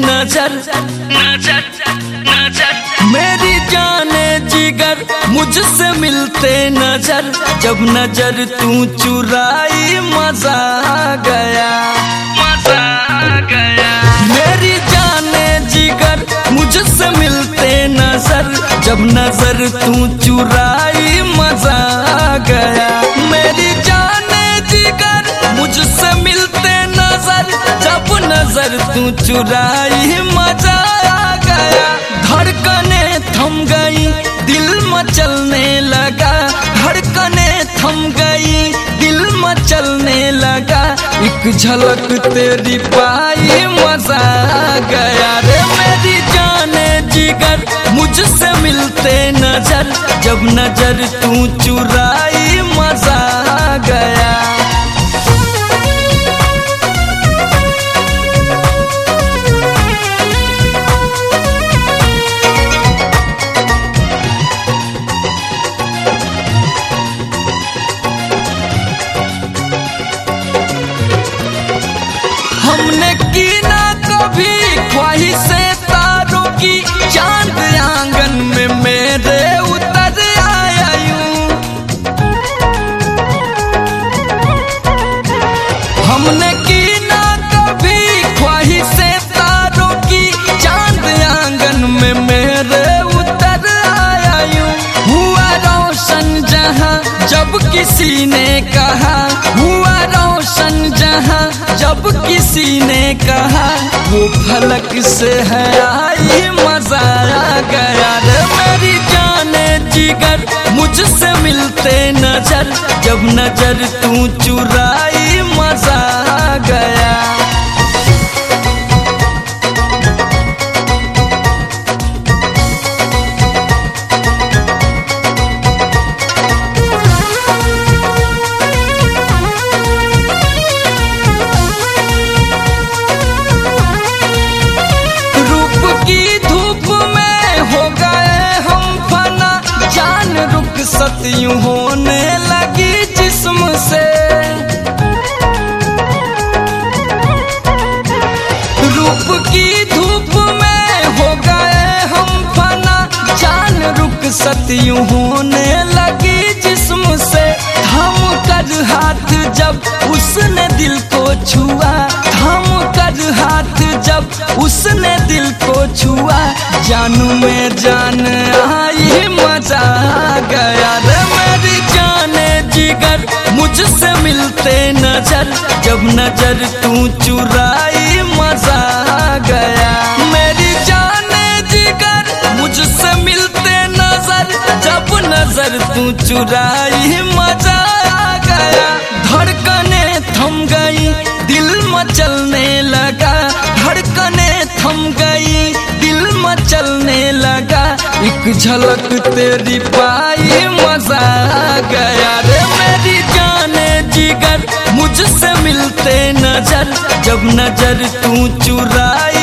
नजर नजर नजर मेरी जाने जिगर मुझसे मिलते नजर जब नजर तू चुराई मजा आ गया मजा आ गया मेरी जाने जिगर मुझसे मिलते नजर जब नजर तू चुराई मजा आ गया मेरी जाने जिगर मुझसे मिलते नजर जब नजर तू चुराई मजा आ गया धड़कने थम गई दिल मचलने लगा धड़कने थम गई दिल मचलने लगा एक झलक तेरी पाई मजा आ गया रे मेरी जाने जिगर मुझसे मिलते नजर जब नजर तू चुराई मजा आ गया हमने की ना कभी ख्वाहिशें तारों की चांद आंगन में मेरे उतर आया यूं हमने की ना कभी ख्वाहिशें तारों की चांद आंगन में मेरे उतर आया यूं हुआ रोशन जहां जब किसी ने कहा हुआ रोशन जहां जब किसी ने कहा वो फलक से है आई मजा आ गया रे मेरी जाने जिगर मुझसे मिलते नजर जब नजर तू चुराई मजा आ गया सत्यूं होने लगी जिस्म से रूप की धूप में हो गए हम फना जान रुक सत्यूं होने लगी जिस्म से हम कर हाथ जब उसने दिल को छुआ हम कर हाथ जब उसने दिल को छुआ जानू में जान आई मजा आ गया रे मेरी जाने जिगर मुझसे मिलते नजर जब नजर तू चुराई मजा आ गया मेरी जाने जिगर मुझसे मिलते नजर जब नजर तू चुराई मजा आ गया धड़कने थम गई दिल मचलने लगा धड़कने थम गई दिल मचलने लगा एक झलक तेरी पाई मजा आ गया रे मेरी जाने जिगर मुझसे मिलते नजर जब नजर तू चुराई